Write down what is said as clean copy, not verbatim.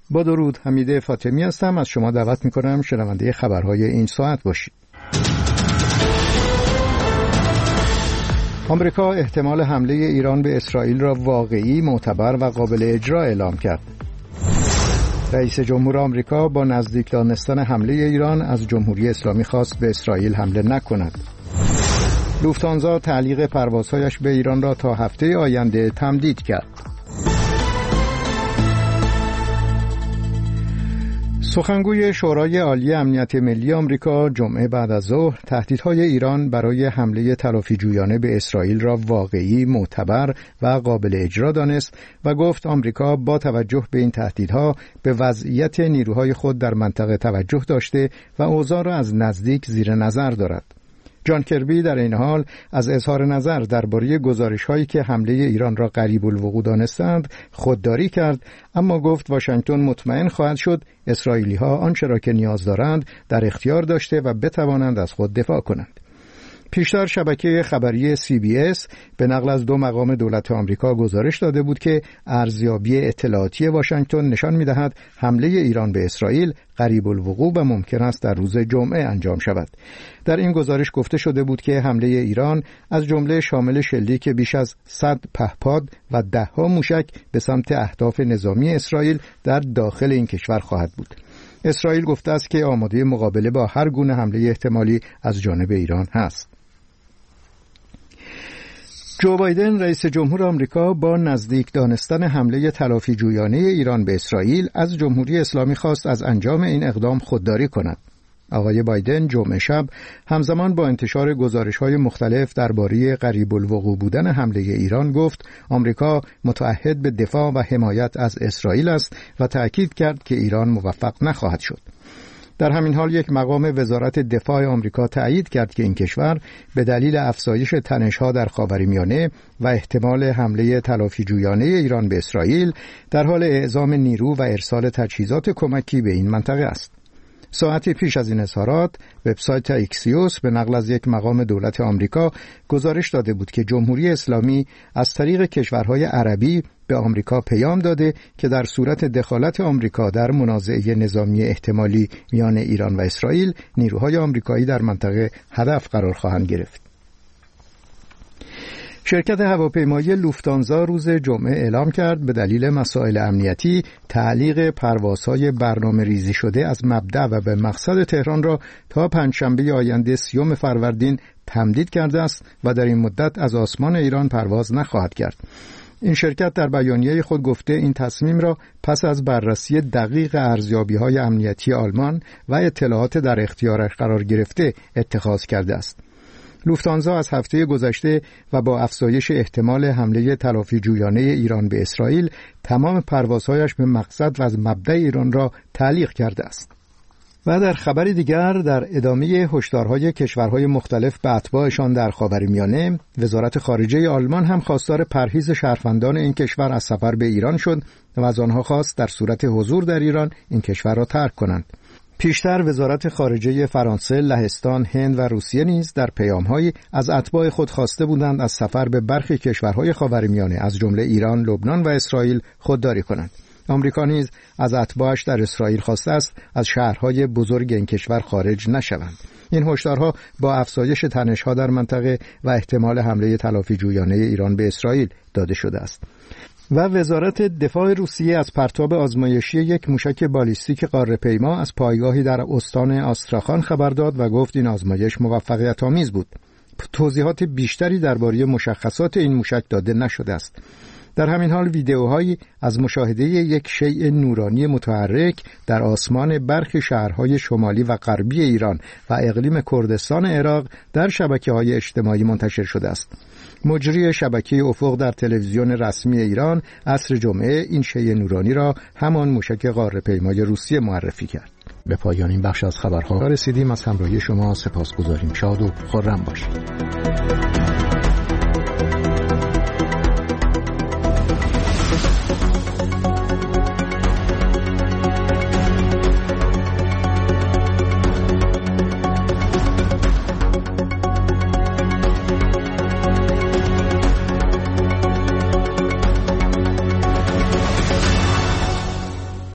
با درود، حمید فاطمی هستم. از شما دعوت میکنم شنونده خبرهای این ساعت باشید. آمریکا احتمال حمله ایران به اسرائیل را واقعی، معتبر و قابل اجرا اعلام کرد. رئیس جمهور آمریکا با نزدیک دانستن حمله ایران از جمهوری اسلامی خواست به اسرائیل حمله نکند. لوفتانزا تعلیق پروازهایش به ایران را تا هفته آینده تمدید کرد. سخنگوی شورای عالی امنیت ملی آمریکا جمعه بعد از ظهر تهدیدهای ایران برای حمله تلافی‌جویانه به اسرائیل را واقعی، معتبر و قابل اجرا دانست و گفت آمریکا با توجه به این تهدیدها به وضعیت نیروهای خود در منطقه توجه داشته و اوضاع را از نزدیک زیر نظر دارد. جان کربی در این حال از اظهار نظر درباره گزارش‌هایی که حمله ایران را قریب الوقوع دانستند خودداری کرد، اما گفت واشنگتن مطمئن خواهد شد اسرائیلی‌ها آنچه را که نیاز دارند در اختیار داشته و بتوانند از خود دفاع کنند. پیشتر شبکه خبری CBS به نقل از 2 مقام دولت آمریکا گزارش داده بود که ارزیابی اطلاعاتی واشنگتن نشان می‌دهد حمله ایران به اسرائیل قریب الوقوع و ممکن است در روز جمعه انجام شود. در این گزارش گفته شده بود که حمله ایران از جمله شامل شلیک بیش از 100 پهپاد و 10 موشک به سمت اهداف نظامی اسرائیل در داخل این کشور خواهد بود. اسرائیل گفته است که آماده مقابله با هر گونه حمله احتمالی از جانب ایران است. جو بایدن رئیس جمهور آمریکا با نزدیک دانستن حمله تلافی‌جویانه ایران به اسرائیل از جمهوری اسلامی خواست از انجام این اقدام خودداری کند. آقای بایدن جمعه شب همزمان با انتشار گزارش‌های مختلف درباره قریب الوقوع بودن حمله ایران گفت آمریکا متعهد به دفاع و حمایت از اسرائیل است و تأکید کرد که ایران موفق نخواهد شد. در همین حال یک مقام وزارت دفاع آمریکا تأیید کرد که این کشور به دلیل افزایش تنش‌ها در خاورمیانه و احتمال حمله تلافی‌جویانه ایران به اسرائیل در حال اعزام نیرو و ارسال تجهیزات کمکی به این منطقه است. ساعتی پیش از این اظهارات وبسایت اکسیوس به نقل از یک مقام دولت آمریکا گزارش داده بود که جمهوری اسلامی از طریق کشورهای عربی به آمریکا پیام داده که در صورت دخالت آمریکا در منازعه نظامی احتمالی میان ایران و اسرائیل نیروهای آمریکایی در منطقه هدف قرار خواهند گرفت. شرکت هواپیمایی لوفتانزا روز جمعه اعلام کرد به دلیل مسائل امنیتی تعلیق پروازهای برنامه ریزی شده از مبدأ و به مقصد تهران را تا پنجشنبه آینده 30 فروردین تمدید کرده است و در این مدت از آسمان ایران پرواز نخواهد کرد. این شرکت در بیانیه خود گفته این تصمیم را پس از بررسی دقیق ارزیابی‌های امنیتی آلمان و اطلاعات در اختیارش قرار گرفته اتخاذ کرده است. لوفتانزا از هفته گذشته و با افزایش احتمال حمله تلافی‌جویانه ایران به اسرائیل تمام پروازهایش به مقصد و از مبدأ ایران را تعلیق کرده است. و در خبر دیگر در ادامه هشدارهای کشورهای مختلف به اتباعشان در خاورمیانه، وزارت خارجه آلمان هم خواستار پرهیز شهروندان این کشور از سفر به ایران شد و از آنها خواست در صورت حضور در ایران این کشور را ترک کنند. پیشتر وزارت خارجه فرانسه، لهستان، هند و روسیه نیز در پیام‌هایی از اتباع خود خواسته بودند از سفر به برخی کشورهای خاورمیانه از جمله ایران، لبنان و اسرائیل خودداری کنند. آمریکا نیز از اتباعش در اسرائیل خواسته است از شهرهای بزرگ این کشور خارج نشوند. این هشدارها با افزایش تنش‌ها در منطقه و احتمال حمله تلافی‌جویانه ایران به اسرائیل داده شده است. و وزارت دفاع روسیه از پرتاب آزمایشی یک موشک بالیستیک قاره‌پیما از پایگاهی در استان آستراخان خبر داد و گفت این آزمایش موفقیت‌آمیز بود. توضیحات بیشتری درباره مشخصات این موشک داده نشده است. در همین حال ویدئوهایی از مشاهده یک شیء نورانی متحرک در آسمان برخی شهرهای شمالی و غربی ایران و اقلیم کردستان عراق در شبکه‌های اجتماعی منتشر شده است. مجری شبکه افق در تلویزیون رسمی ایران عصر جمعه این شیء نورانی را همان موشک قاره‌پیمای روسیه معرفی کرد. به پایان این بخش از خبرها رسیدیم. از همراهی شما سپاسگزاریم. شاد و خرم باشید.